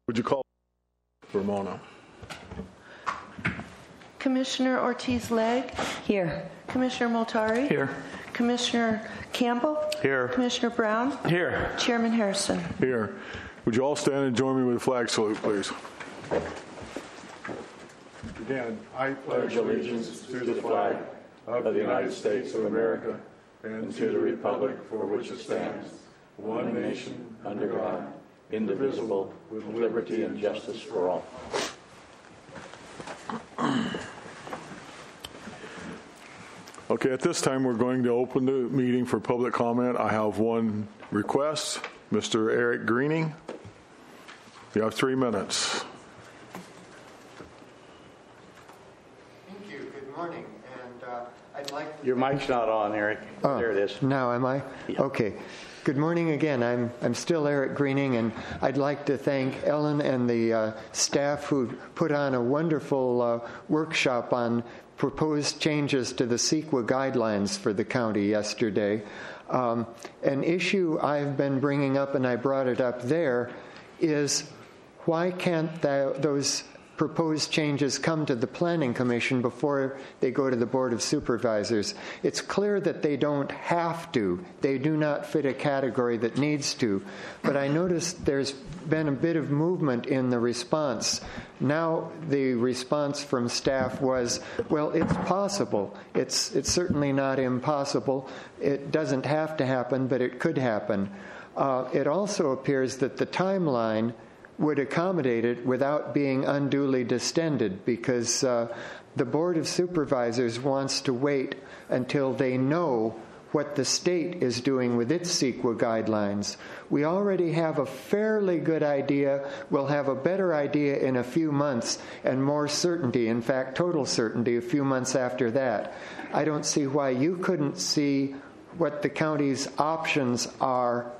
Would you call Ramona? Commissioner Ortiz-Legg? Here. Commissioner Moltari? Here. Commissioner Campbell? Here. Commissioner Brown? Here. Chairman Harrison? Here. Would you all stand and join me with a flag salute, please? Again, I pledge allegiance to the flag of the United States of America and to the republic for which it stands, one nation, under God, indivisible, with liberty and justice for all. Okay, at this time, we're going to open the meeting for public comment. I have one request. Mr. Eric Greening, you have 3 minutes. Thank you. Good morning. And I'd like to... Your mic's not on, Eric. There it is. Now, am I? Yeah. Okay. Good morning again. I'm still Eric Greening, and I'd like to thank Ellen and the staff who put on a wonderful workshop on proposed changes to the CEQA guidelines for the county yesterday. An issue I've been bringing up, and I brought it up there, is why can't those proposed changes come to the Planning Commission before they go to the Board of Supervisors? It's clear that they don't have to. They do not fit a category that needs to. But I noticed there's been a bit of movement in the response. Now the response from staff was, well, it's possible. It's certainly not impossible. It doesn't have to happen, but it could happen. It also appears that the timeline would accommodate it without being unduly distended, because the Board of Supervisors wants to wait until they know what the state is doing with its CEQA guidelines. We already have a fairly good idea. We'll have a better idea in a few months and more certainty, in fact, total certainty, a few months after that. I don't see why you couldn't see what the county's options are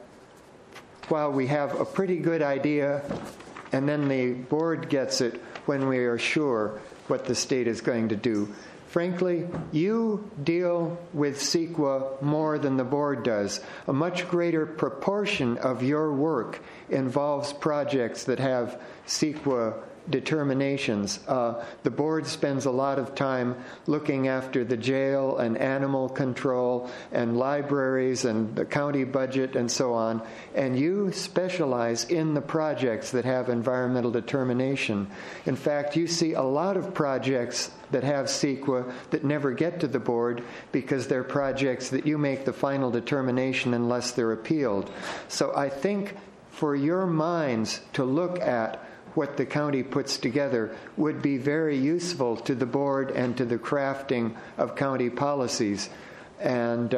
while we have a pretty good idea, and then the board gets it when we are sure what the state is going to do. Frankly, you deal with CEQA more than the board does. A much greater proportion of your work involves projects that have CEQA determinations. The board spends a lot of time looking after the jail and animal control and libraries and the county budget and so on, and you specialize in the projects that have environmental determination. In fact, you see a lot of projects that have CEQA that never get to the board because they're projects that you make the final determination unless they're appealed. So I think for your minds to look at what the county puts together would be very useful to the board and to the crafting of county policies. And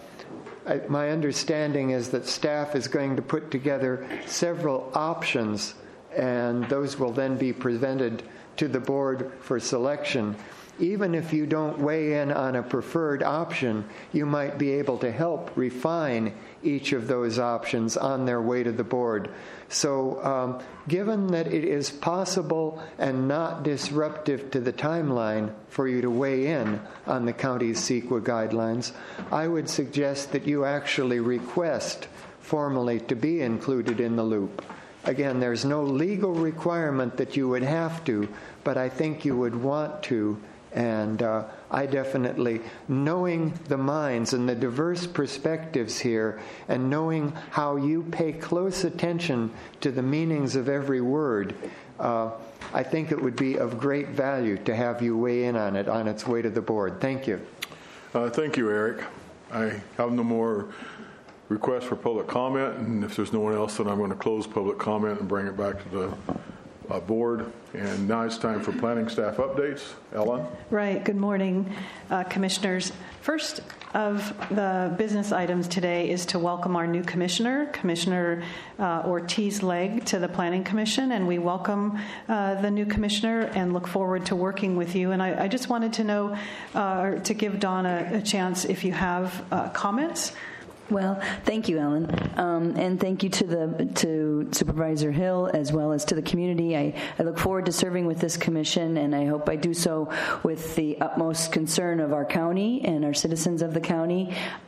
my understanding is that staff is going to put together several options, and those will then be presented to the board for selection. Even if you don't weigh in on a preferred option, you might be able to help refine each of those options on their way to the board. So given that it is possible and not disruptive to the timeline for you to weigh in on the county's CEQA guidelines, I would suggest that you actually request formally to be included in the loop. Again, there's no legal requirement that you would have to, but I think you would want to. And I definitely, knowing the minds and the diverse perspectives here, and knowing how you pay close attention to the meanings of every word, I think it would be of great value to have you weigh in on it on its way to the board. Thank you. Thank you, Eric. I have no more requests for public comment, and if there's no one else, then I'm going to close public comment and bring it back to the board. And now it's time for planning staff updates. Ellen? Right. Good morning, commissioners. First of the business items today is to welcome our new commissioner, Commissioner Ortiz-Legg, to the Planning Commission, and we welcome the new commissioner and look forward to working with you. And I just wanted to know, to give Donna a chance if you have comments. Well, thank you, Ellen, and thank you to Supervisor Hill as well as to the community. I look forward to serving with this commission, and I hope I do so with the utmost concern of our county and our citizens of the county.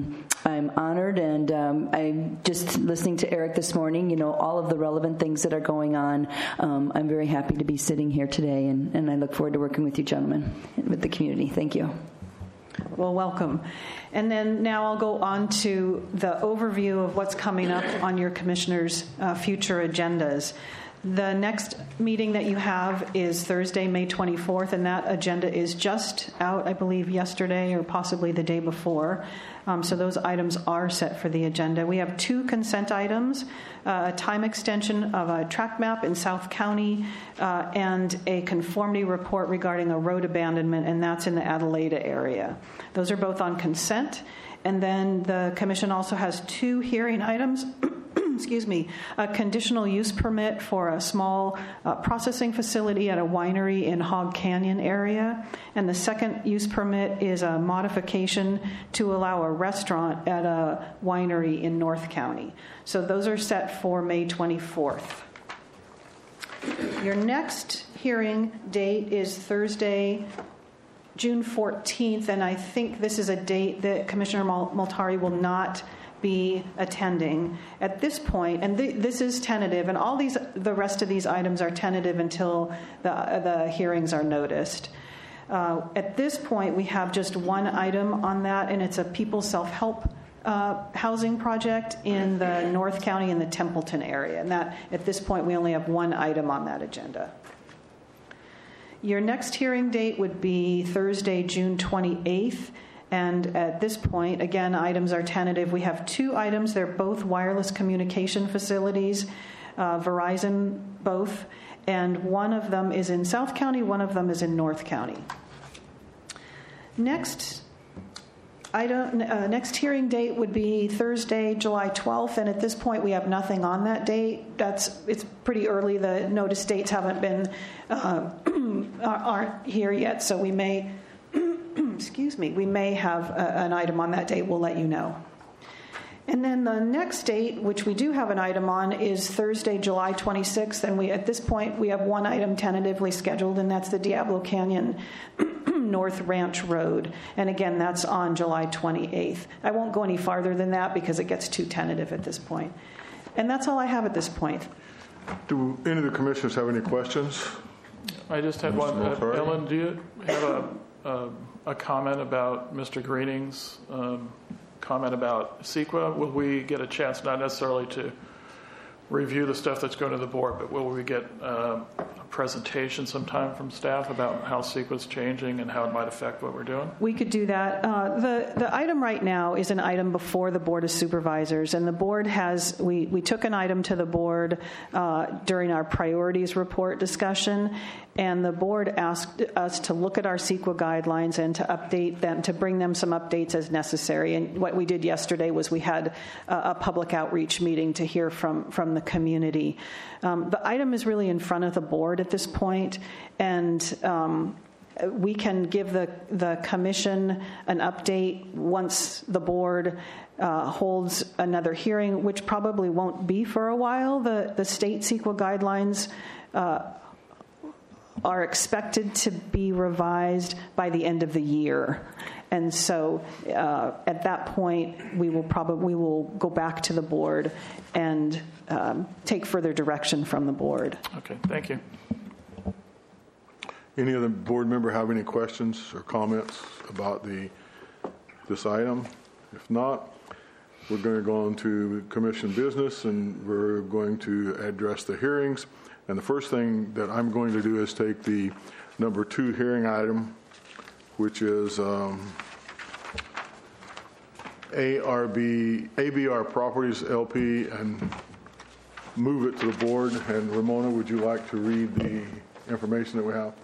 I'm honored, and I'm just listening to Eric this morning, all of the relevant things that are going on. I'm very happy to be sitting here today, and I look forward to working with you gentlemen, with the community. Thank you. Well, welcome. And then now I'll go on to the overview of what's coming up on your commissioners' future agendas. The next meeting that you have is Thursday, May 24th, and that agenda is just out, I believe, yesterday or possibly the day before. So those items are set for the agenda. We have 2 consent items, a time extension of a tract map in South County and a conformity report regarding a road abandonment, and that's in the Adelaida area. Those are both on consent. And then the commission also has 2 hearing items. Excuse me, a conditional use permit for a small processing facility at a winery in Hog Canyon area. And the second use permit is a modification to allow a restaurant at a winery in North County. So those are set for May 24th. Your next hearing date is Thursday, June 14th, and I think this is a date that Commissioner Multari will not be attending at this point, and this is tentative, and the rest of these items are tentative until the hearings are noticed. At this point, we have just one item on that, and it's a People's Self-Help housing project in the North County in the Templeton area, and that at this point we only have one item on that agenda. Your next hearing date would be Thursday, June 28th. And at this point, again, items are tentative. We have 2 items. They're both wireless communication facilities, Verizon both. And one of them is in South County, one of them is in North County. Next hearing date would be Thursday, July 12th. And at this point, we have nothing on that date. It's pretty early. The notice dates haven't been, aren't here yet. So we may... we may have an item on that date. We'll let you know. And then the next date, which we do have an item on, is Thursday, July 26th. And at this point, we have one item tentatively scheduled, and that's the Diablo Canyon North Ranch Road. And again, that's on July 28th. I won't go any farther than that because it gets too tentative at this point. And that's all I have at this point. Do any of the commissioners have any questions? I just had one. Ellen, do you have a comment about Mr. Greening's comment about CEQA? Will we get a chance, not necessarily to review the stuff that's going to the board, but will we get a presentation sometime from staff about how CEQA is changing and how it might affect what we're doing? We could do that. The item right now is an item before the Board of Supervisors, and the board has, we took an item to the board during our priorities report discussion, and the board asked us to look at our CEQA guidelines and to update them, to bring them some updates as necessary. And what we did yesterday was we had a public outreach meeting to hear from the community. The item is really in front of the board at this point, and we can give the commission an update once the board holds another hearing, which probably won't be for a while. The state CEQA guidelines are expected to be revised by the end of the year. And so at that point, we will go back to the board and take further direction from the board. Okay, thank you. Any other board member have any questions or comments about this item? If not, we're going to go on to commission business, and we're going to address the hearings. And the first thing that I'm going to do is take the number 2 hearing item, which is ABR Properties LP, and move it to the board. And Ramona, would you like to read the information that we have?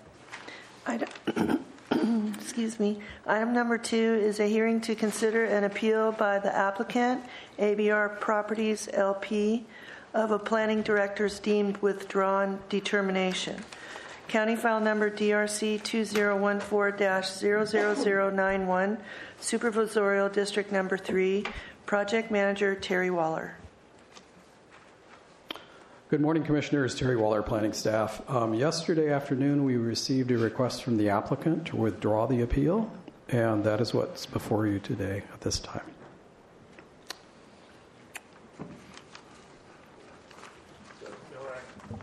Excuse me. Item number 2 is a hearing to consider an appeal by the applicant, ABR Properties LP, of a planning director's deemed withdrawn determination. County file number DRC 2014-00091, Supervisorial District number 3, Project Manager Terry Waller. Good morning, Commissioners. Terry Waller, planning staff. Yesterday afternoon, we received a request from the applicant to withdraw the appeal, and that is what's before you today at this time.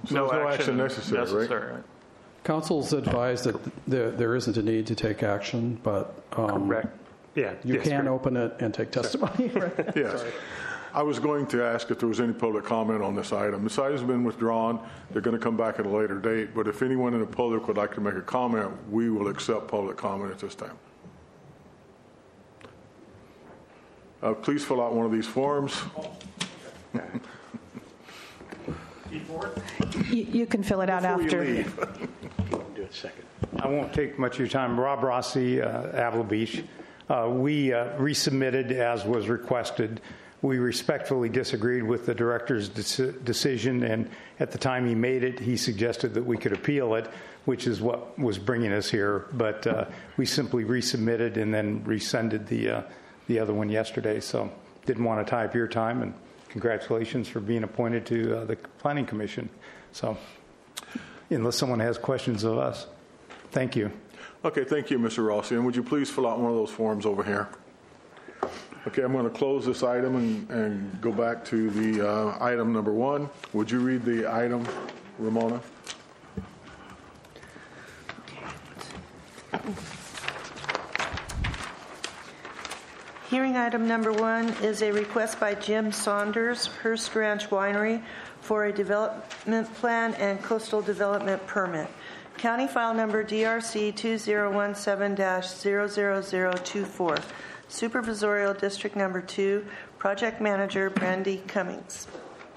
no there's no action action necessary, right? Council's advised that there isn't a need to take action, but Correct. Yeah. you yes, can correct. open it and take testimony. Yes. I was going to ask if there was any public comment on this item. This item's been withdrawn. They're going to come back at a later date. But if anyone in the public would like to make a comment, we will accept public comment at this time. Please fill out one of these forms. You can fill it out Before you after. leave. Do it second. I won't take much of your time. Rob Rossi, Avila Beach. We resubmitted as was requested. We respectfully disagreed with the director's decision, and at the time he made it, he suggested that we could appeal it, which is what was bringing us here. But we simply resubmitted and then rescinded the other one yesterday. So didn't want to tie up your time, and congratulations for being appointed to the Planning Commission. So unless someone has questions of us, thank you. Okay, thank you, Mr. Rossi. And would you please fill out one of those forms over here? Okay, I'm going to close this item and go back to the item number 1. Would you read the item, Ramona? Hearing item number 1 is a request by Jim Saunders, Hearst Ranch Winery, for a development plan and coastal development permit. County file number DRC 2017-00024. Supervisorial District Number 2, Project Manager Brandy Cummings.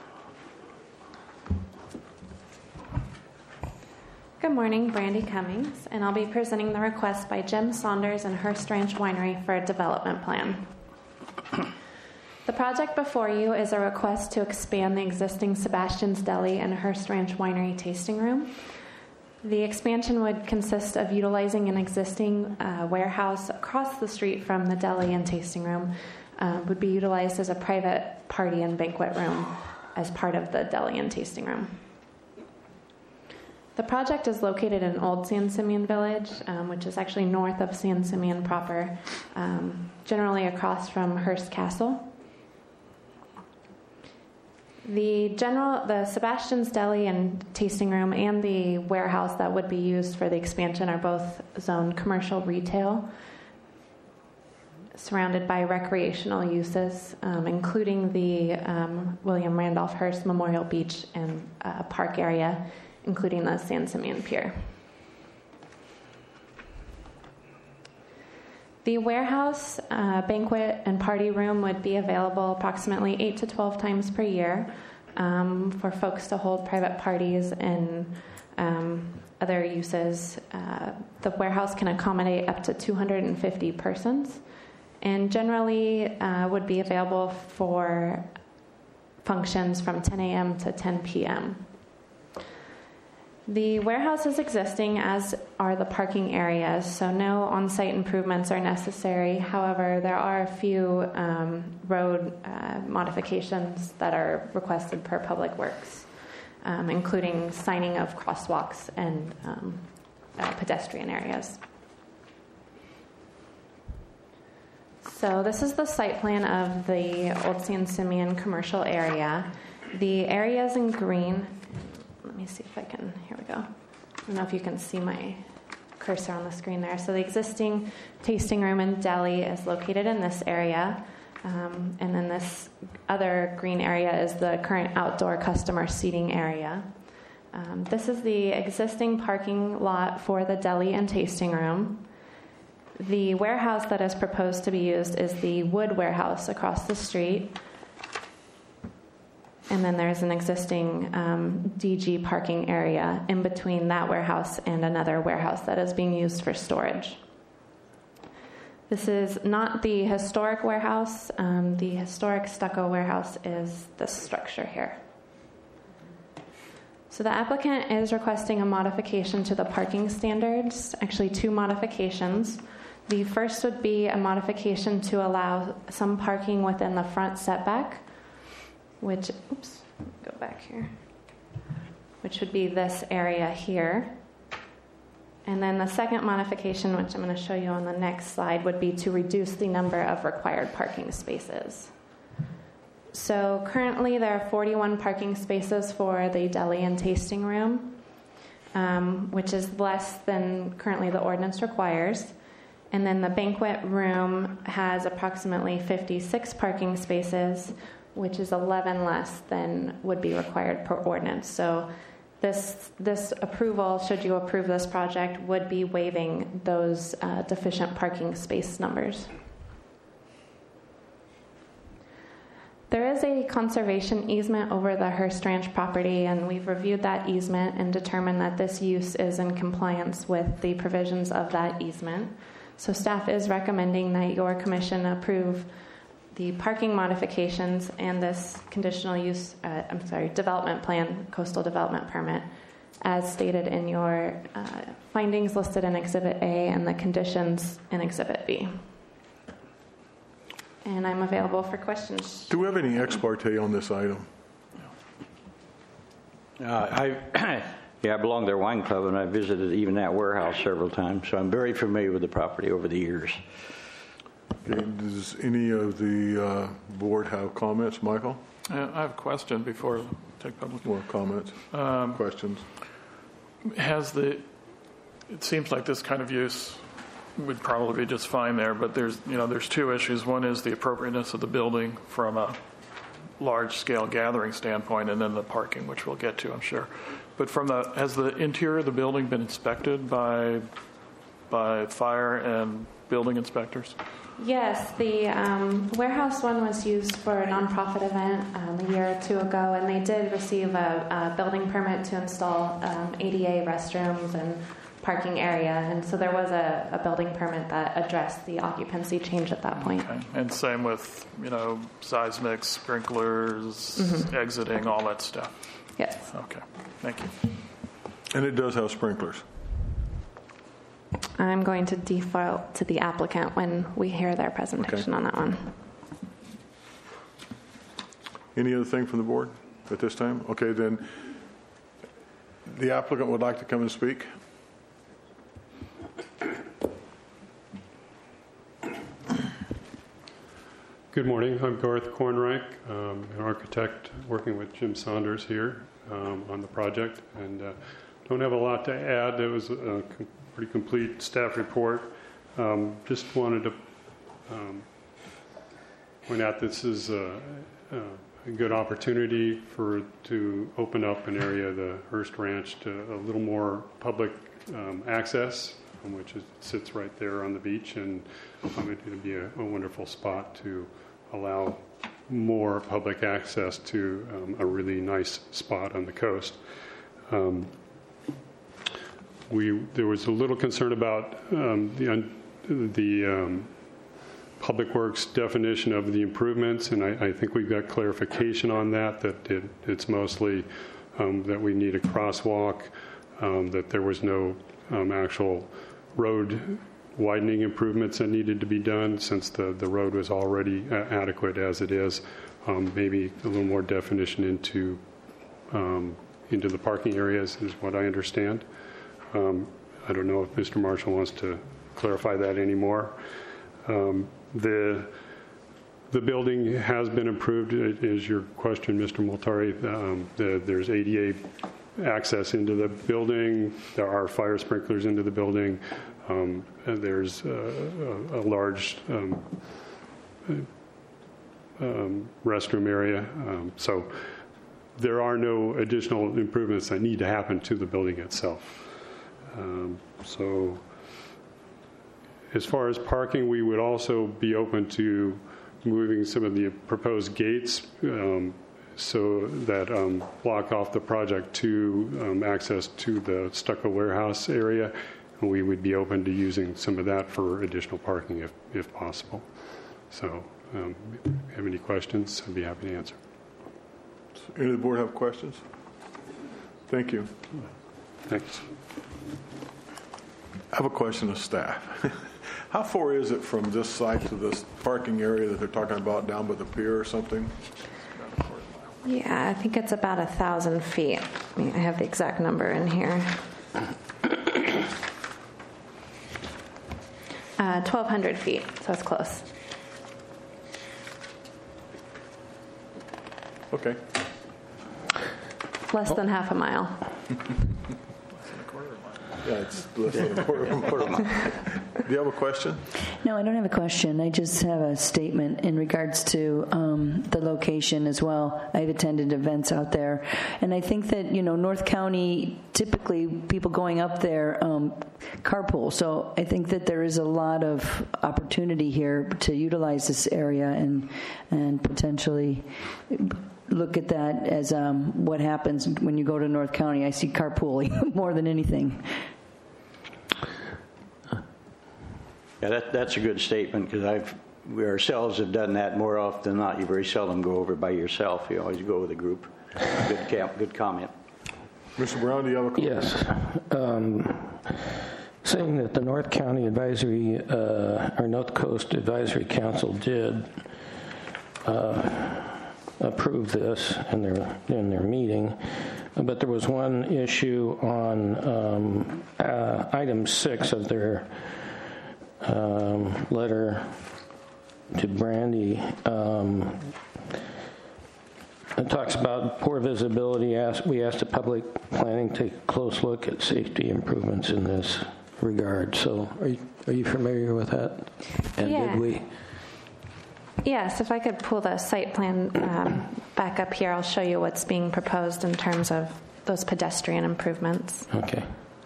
Good morning, Brandy Cummings, and I'll be presenting the request by Jim Saunders and Hearst Ranch Winery for a development plan. The project before you is a request to expand the existing Sebastian's Deli and Hearst Ranch Winery tasting room. The expansion would consist of utilizing an existing warehouse across the street from the deli and tasting room, would be utilized as a private party and banquet room as part of the deli and tasting room. The project is located in Old San Simeon Village, which is actually north of San Simeon proper, generally across from Hearst Castle. The Sebastian's Deli and Tasting Room and the warehouse that would be used for the expansion are both zoned commercial retail, surrounded by recreational uses, including the William Randolph Hearst Memorial Beach and park area, including the San Simeon Pier. The warehouse, banquet, and party room would be available approximately 8 to 12 times per year for folks to hold private parties and other uses. The warehouse can accommodate up to 250 persons and generally would be available for functions from 10 a.m. to 10 p.m. The warehouse is existing, as are the parking areas, so no on-site improvements are necessary. However, there are a few road modifications that are requested per Public Works, including signing of crosswalks and pedestrian areas. So this is the site plan of the Old San Simeon commercial area. The area is in green. Let me see if I can, here we go. I don't know if you can see my cursor on the screen there. So the existing tasting room and deli is located in this area. And then this other green area is the current outdoor customer seating area. This is the existing parking lot for the deli and tasting room. The warehouse that is proposed to be used is the wood warehouse across the street. And then there's an existing DG parking area in between that warehouse and another warehouse that is being used for storage. This is not the historic warehouse. The historic stucco warehouse is this structure here. So the applicant is requesting a modification to the parking standards, actually 2 modifications. The first would be a modification to allow some parking within the front setback, which, go back here, which would be this area here. And then the second modification, which I'm going to show you on the next slide, would be to reduce the number of required parking spaces. So currently there are 41 parking spaces for the deli and tasting room, which is less than currently the ordinance requires. And then the banquet room has approximately 56 parking spaces, which is 11 less than would be required per ordinance. So this approval, should you approve this project, would be waiving those deficient parking space numbers. There is a conservation easement over the Hearst Ranch property, and we've reviewed that easement and determined that this use is in compliance with the provisions of that easement. So staff is recommending that your commission approve the parking modifications and this conditional use, development plan, coastal development permit, as stated in your findings listed in Exhibit A and the conditions in Exhibit B. And I'm available for questions. Do we have any ex parte on this item? I belong to their wine club, and I visited even that warehouse several times, so I'm very familiar with the property over the years. Okay, does any of the board have comments? Michael? I have a question before I take public. More comments? Questions? It seems like this kind of use would probably be just fine there, but there's two issues. One is the appropriateness of the building from a large-scale gathering standpoint, and then the parking, which we'll get to, I'm sure. But has the interior of the building been inspected by fire and building inspectors? Yes, the warehouse one was used for a nonprofit event a year or two ago, and they did receive a building permit to install ADA restrooms and parking area, and so there was a building permit that addressed the occupancy change at that point. Okay. And same with seismic, sprinklers, exiting, all that stuff. Yes. Okay. Thank you. And it does have sprinklers. I'm going to default to the applicant when we hear their presentation on that one. Any other thing from the board at this time? Okay, then the applicant would like to come and speak. Good morning. I'm Garth Kornreich, an architect working with Jim Saunders here on the project, and don't have a lot to add. It was a pretty complete staff report. Just wanted to point out this is a good opportunity to open up an area of the Hearst Ranch to a little more public access, which sits right there on the beach, and it's going to be a wonderful spot to allow more public access to a really nice spot on the coast. There was a little concern about the Public Works definition of the improvements, and I think we've got clarification on that it's mostly that we need a crosswalk, that there was no actual road widening improvements that needed to be done since the road was already adequate as it is. Maybe a little more definition into the parking areas is what I understand. I don't know if Mr. Marshall wants to clarify that anymore. The building has been improved, is your question, Mr. Multari. There's ADA access into the building. There are fire sprinklers into the building. There's a large restroom area. So there are no additional improvements that need to happen to the building itself. So as far as parking, we would also be open to moving some of the proposed gates so that block off the project to access to the stucco warehouse area. And we would be open to using some of that for additional parking if possible. So if you have any questions, I'd be happy to answer. Any of the board have questions? Thank you. Thanks. I have a question of staff. How far is it from this site to this parking area that they're talking about down by the pier or something? Yeah, I think it's about 1,000 feet. I have the exact number in here. 1,200 feet, so it's close. Okay. Less than half a mile. Yeah, it's less than a quarter mile. Do you have a question? No, I don't have a question. I just have a statement in regards to the location as well. I've attended events out there, and I think that, North County, typically people going up there carpool. So I think that there is a lot of opportunity here to utilize this area and potentially look at that as what happens when you go to North County. I see carpooling more than anything. Yeah, that's a good statement, because we ourselves have done that more often than not. You very seldom go over by yourself. You always go with a group. Good comment. Mr. Brown, do you have a comment? Yes. Saying that the North County Advisory, or North Coast Advisory Council did approve this in their meeting, but there was one issue on item 6 of their letter to Brandy. It talks about poor visibility. We asked the public planning to take a close look at safety improvements in this regard. So are you familiar with that? And yeah. Did we? Yes, if I could pull the site plan back up here, I'll show you what's being proposed in terms of those pedestrian improvements. Okay.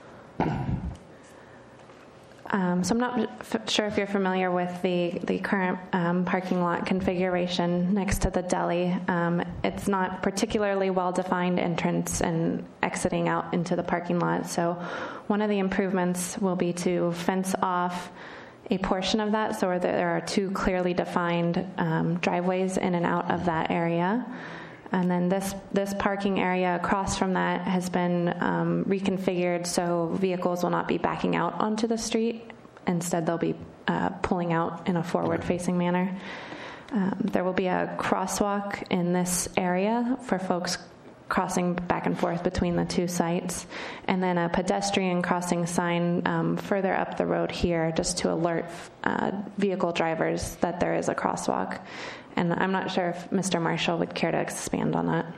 So I'm not sure if you're familiar with the current parking lot configuration next to the deli. It's not particularly well-defined entrance and exiting out into the parking lot. So one of the improvements will be to fence off a portion of that, so there are 2 clearly defined driveways in and out of that area. And then this parking area across from that has been reconfigured so vehicles will not be backing out onto the street. Instead, they'll be pulling out in a forward-facing manner. There will be a crosswalk in this area for folks crossing back and forth between the 2 sites, and then a pedestrian crossing sign further up the road here just to alert vehicle drivers that there is a crosswalk. And I'm not sure if Mr. Marshall would care to expand on that.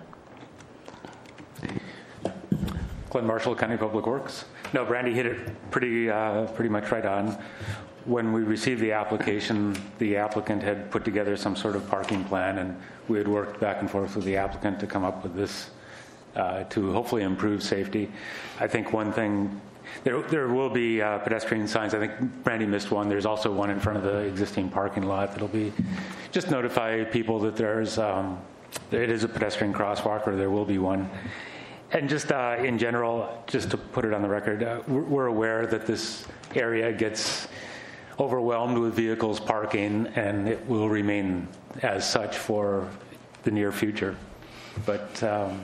Glenn Marshall, County Public Works. No, Brandy hit it pretty much right on. When we received the application, the applicant had put together some sort of parking plan, and we had worked back and forth with the applicant to come up with this to hopefully improve safety. I think one thing, there will be pedestrian signs. I think Brandy missed one. There's also one in front of the existing parking lot that'll be just notify people that it is a pedestrian crosswalk, or there will be one. And just in general, just to put it on the record, we're aware that this area gets overwhelmed with vehicles parking, and it will remain as such for the near future. But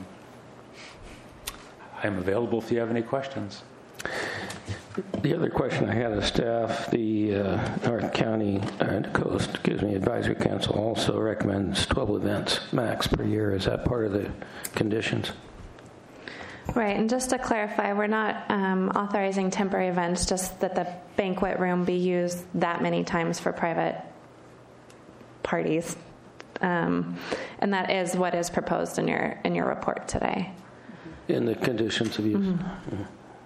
I'm available if you have any questions. The other question I had of staff, the North County Advisory Council also recommends 12 events max per year. Is that part of the conditions? Right, and just to clarify, we're not authorizing temporary events, just that the banquet room be used that many times for private parties. And that is what is proposed in your report today. In the conditions of use? Mm-hmm.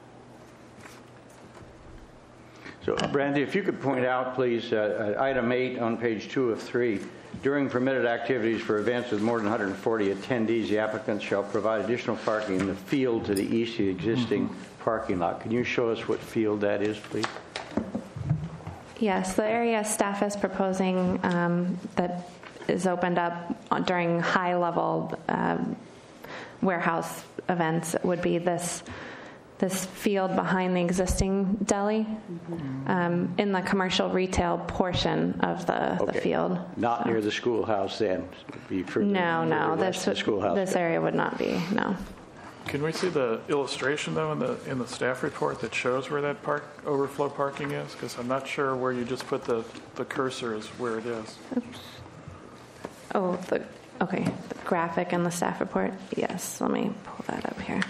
So, Brandy, if you could point out, please, item 8 on page 2 of 3. During permitted activities for events with more than 140 attendees, the applicant shall provide additional parking in the field to the east of the existing parking lot. Can you show us what field that is, please? Yes, the area staff is proposing that is opened up during high-level warehouse events would be this field behind the existing deli in the commercial retail portion of the field. Not near the schoolhouse then? No. This area would not be, no. Can we see the illustration, though, in the staff report that shows where that overflow parking is? Because I'm not sure where you just put the cursor is where it is. Oops. Oh, the graphic in the staff report? Yes, let me pull that up here.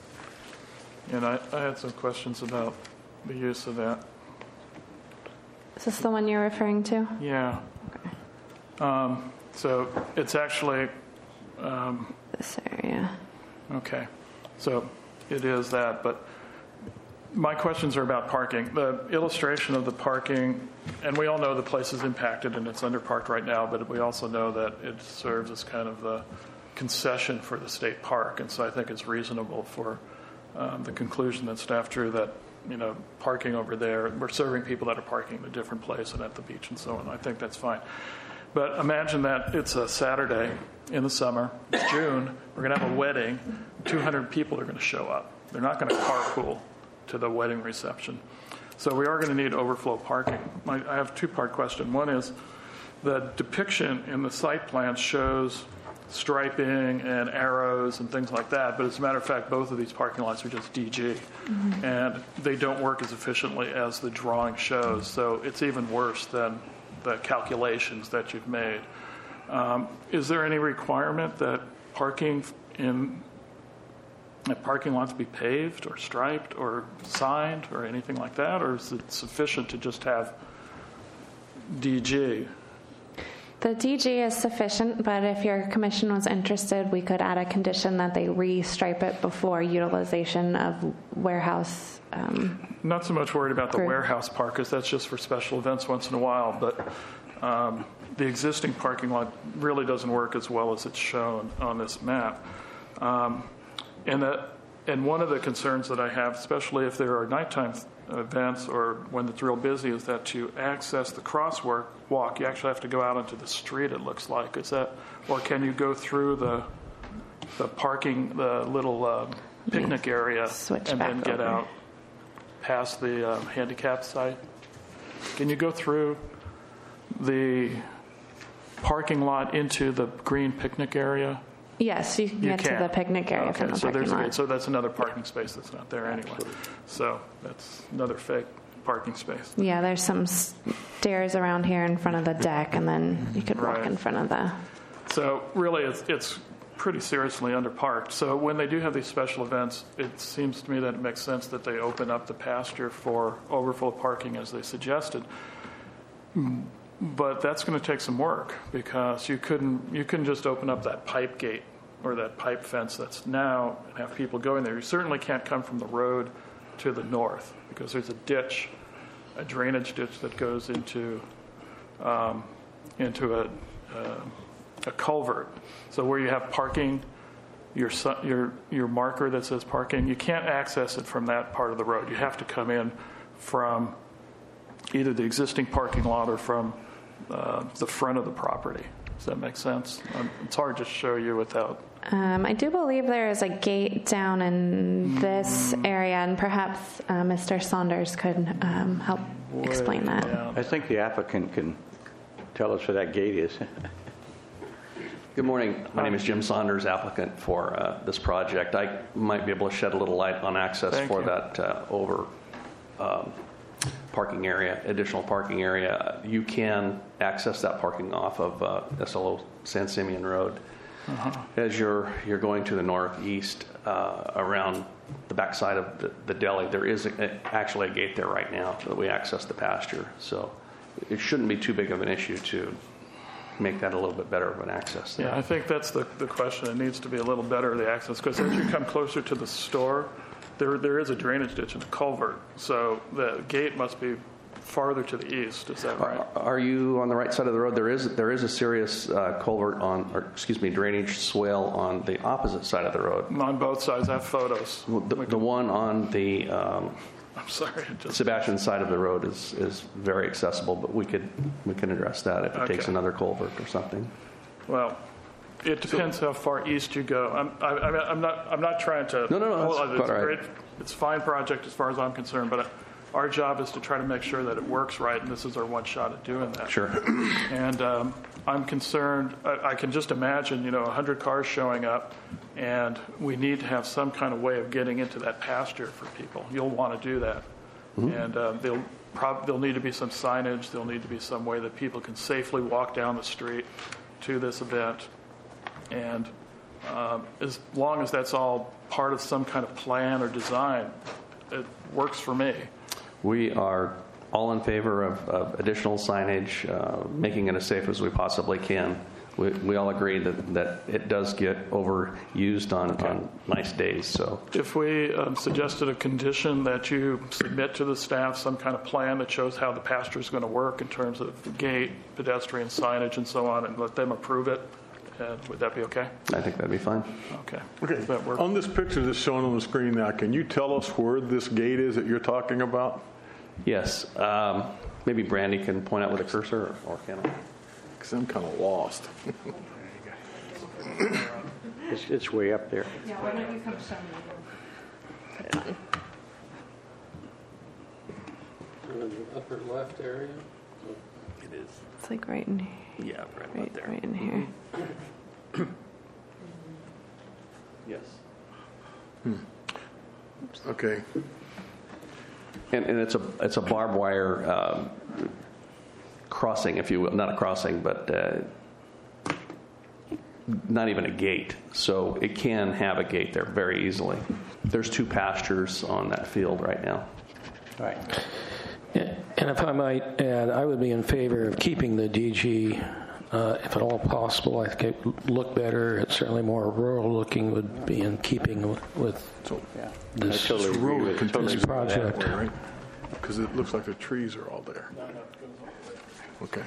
And I had some questions about the use of that. Is this the one you're referring to? Yeah. Okay. So it's actually... this area. Okay. So it is that, but my questions are about parking. The illustration of the parking, and we all know the place is impacted and it's underparked right now, but we also know that it serves as kind of the concession for the state park, and so I think it's reasonable for the conclusion that staff drew that, parking over there, we're serving people that are parking in a different place and at the beach and so on. I think that's fine. But imagine that it's a Saturday in the summer, it's June, we're going to have a wedding, 200 people are going to show up. They're not going to carpool to the wedding reception. So we are going to need overflow parking. I have a two-part question. One is the depiction in the site plan shows striping and arrows and things like that, but as a matter of fact, both of these parking lots are just DG, and they don't work as efficiently as the drawing shows, so it's even worse than the calculations that you've made. Is there any requirement that parking lots be paved or striped or signed or anything like that, or is it sufficient to just have DG? The DG is sufficient, but if your commission was interested, we could add a condition that they re-stripe it before utilization of warehouse. Not so much worried about the warehouse part, because that's just for special events once in a while, but the existing parking lot really doesn't work as well as it's shown on this map. And one of the concerns that I have, especially if there are nighttime events or when it's real busy, is that to access the crosswalk, you actually have to go out onto the street, it looks like. Is that, or can you go through the parking, the little picnic area, and then get out past the handicap site? Can you go through the parking lot into the green picnic area? Yes, you can get to the picnic area from the parking lot. So that's another parking space that's not there anyway. So that's another fake parking space. Yeah, there's some stairs around here in front of the deck, and then you could walk in front of the... So really, it's pretty seriously underparked. So when they do have these special events, it seems to me that it makes sense that they open up the pasture for overflow parking as they suggested. But that's going to take some work, because you couldn't just open up that pipe gate or that pipe fence that's now and have people going there. You certainly can't come from the road to the north, because there's a drainage ditch that goes into a culvert. So where you have parking, your marker that says parking, you can't access it from that part of the road. You have to come in from either the existing parking lot or from the front of the property. Does that make sense? It's hard to show you without... I do believe there is a gate down in this area, and perhaps Mr. Saunders could help explain that. I think the applicant can tell us where that gate is. Good morning. My name is Jim Saunders, applicant for this project. I might be able to shed a little light on access that parking area, additional parking area. You can access that parking off of SLO San Simeon Road. As you're going to the northeast around the backside of the deli, there is actually a gate there right now that we access the pasture. So it shouldn't be too big of an issue to make that a little bit better of an access there. Yeah, I think that's the question. It needs to be a little better, the access, because as you come closer to the store, there is a drainage ditch and a culvert. So the gate must be farther to the east. Is that right? Are you on the right side of the road? There is a serious culvert drainage swale on the opposite side of the road. On both sides. I have photos. The one on the I'm sorry, Sebastian side of the road is very accessible, but we can address that if it takes another culvert or something. Well, it depends how far east you go. I'm not trying to. No. It's a fine project as far as I'm concerned, but our job is to try to make sure that it works right, and this is our one shot at doing that. Sure. And I'm concerned. I can just imagine, 100 cars showing up, and we need to have some kind of way of getting into that pasture for people. You'll want to do that, and there'll need to be some signage. There'll need to be some way that people can safely walk down the street to this event. And as long as that's all part of some kind of plan or design, it works for me. We are all in favor of additional signage, making it as safe as we possibly can. We all agree that it does get overused on nice days. So, if we suggested a condition that you submit to the staff some kind of plan that shows how the pasture is going to work in terms of gate, pedestrian signage, and so on, and let them approve it, would that be okay? I think that'd be fine. Okay. Okay. That work? On this picture that's shown on the screen now, can you tell us where this gate is that you're talking about? Yes. Maybe Brandy can point out with a cursor, or can I? Because I'm kind of lost. It's way up there. Yeah, why don't you come show me? Put it on. In the upper left area? It is. It's like right in here. Yeah, right there. Right in here. Yes. Okay. And it's a barbed wire crossing, if you will. Not a crossing, but not even a gate. So it can have a gate there very easily. There's 2 pastures on that field right now. Right. Yeah, and if I might add, I would be in favor of keeping the DG, if at all possible. I think it would look better. It's certainly more rural looking, would be in keeping with this, this project. Right? Because it looks like the trees are all there. Okay.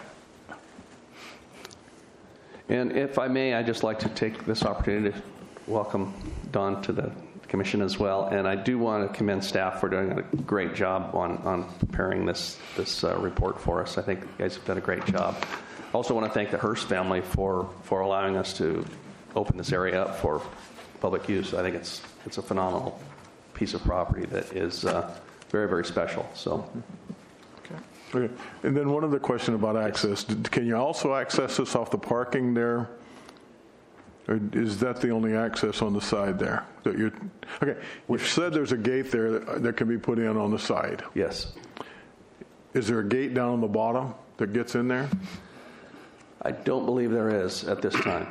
And if I may, I'd just like to take this opportunity to welcome Don to the commission as well. And I do want to commend staff for doing a great job on preparing this report for us. I think you guys have done a great job. I also want to thank the Hearst family for allowing us to open this area up for public use. I think it's a phenomenal piece of property that is very, very special. So. Okay. And then one other question about access. Can you also access this off the parking there? Or is that the only access on the side there? Okay. You said there's a gate there that can be put in on the side. Yes. Is there a gate down on the bottom that gets in there? I don't believe there is at this time.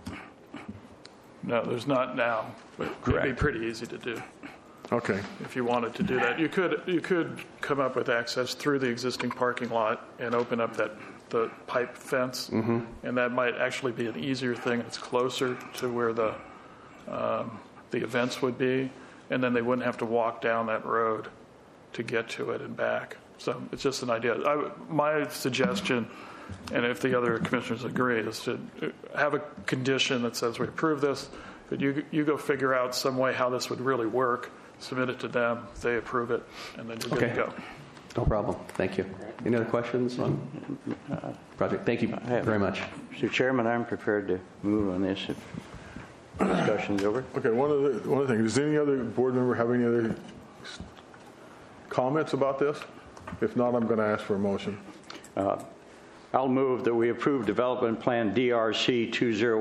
No, there's not now, but it'd be pretty easy to do. Okay. If you wanted to do that, you could come up with access through the existing parking lot and open up the pipe fence, and that might actually be an easier thing. It's closer to where the events would be, and then they wouldn't have to walk down that road to get to it and back. So it's just an idea. My suggestion, and if the other commissioners agree, is to have a condition that says we approve this, but you go figure out some way how this would really work. Submit it to them, they approve it, and then you're good to go. No problem. Thank you. Any other questions on project? Thank you very much. Mr. Chairman, I'm prepared to move on this if discussion's over. Okay, one other thing. Does any other board member have any other comments about this? If not, I'm going to ask for a motion. I'll move that we approve Development Plan DRC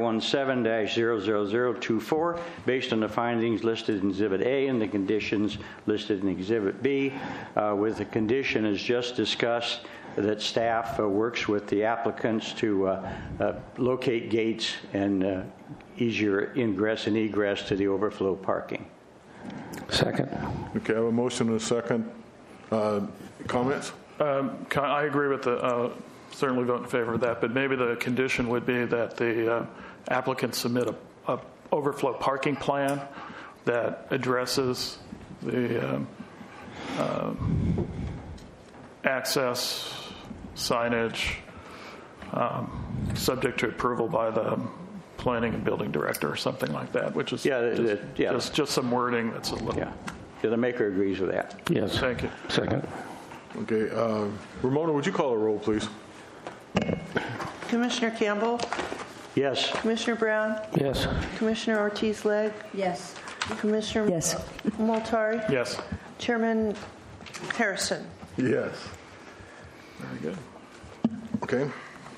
2017-00024 based on the findings listed in Exhibit A and the conditions listed in Exhibit B, with the condition as just discussed that staff works with the applicants to locate gates and easier ingress and egress to the overflow parking. Second. Okay, I have a motion and a second. Comments? I agree with certainly vote in favor of that, but maybe the condition would be that the applicant submit a overflow parking plan that addresses the access, signage, subject to approval by the planning and building director or something like that, which is just some wording that's a little... Yeah, the maker agrees with that. Yes. Thank you. Second. Okay, Ramona, would you call a roll, please? Commissioner Campbell? Yes. Commissioner Brown? Yes. Commissioner Ortiz-Legg? Yes. Commissioner Multari? Yes. Chairman Harrison? Yes. Very good. Okay.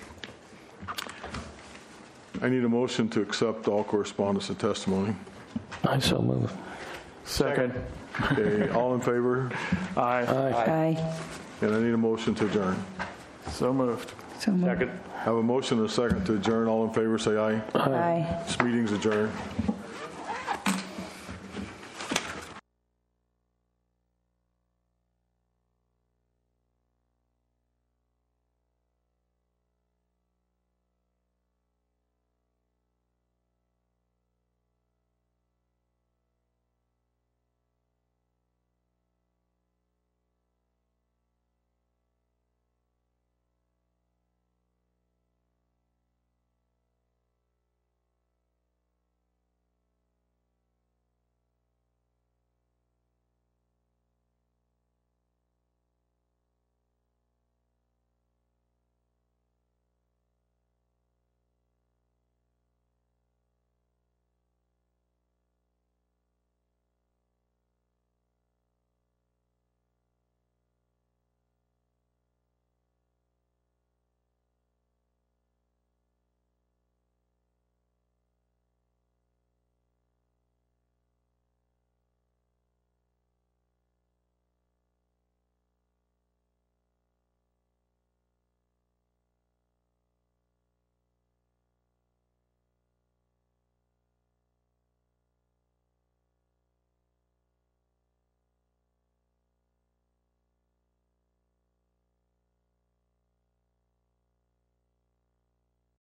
I need a motion to accept all correspondence and testimony. I so move. Second. Okay, all in favor? Aye. Aye. And I need a motion to adjourn. So moved. Second. I have a motion and a second to adjourn. All in favor, say aye. Aye. This meeting's adjourned.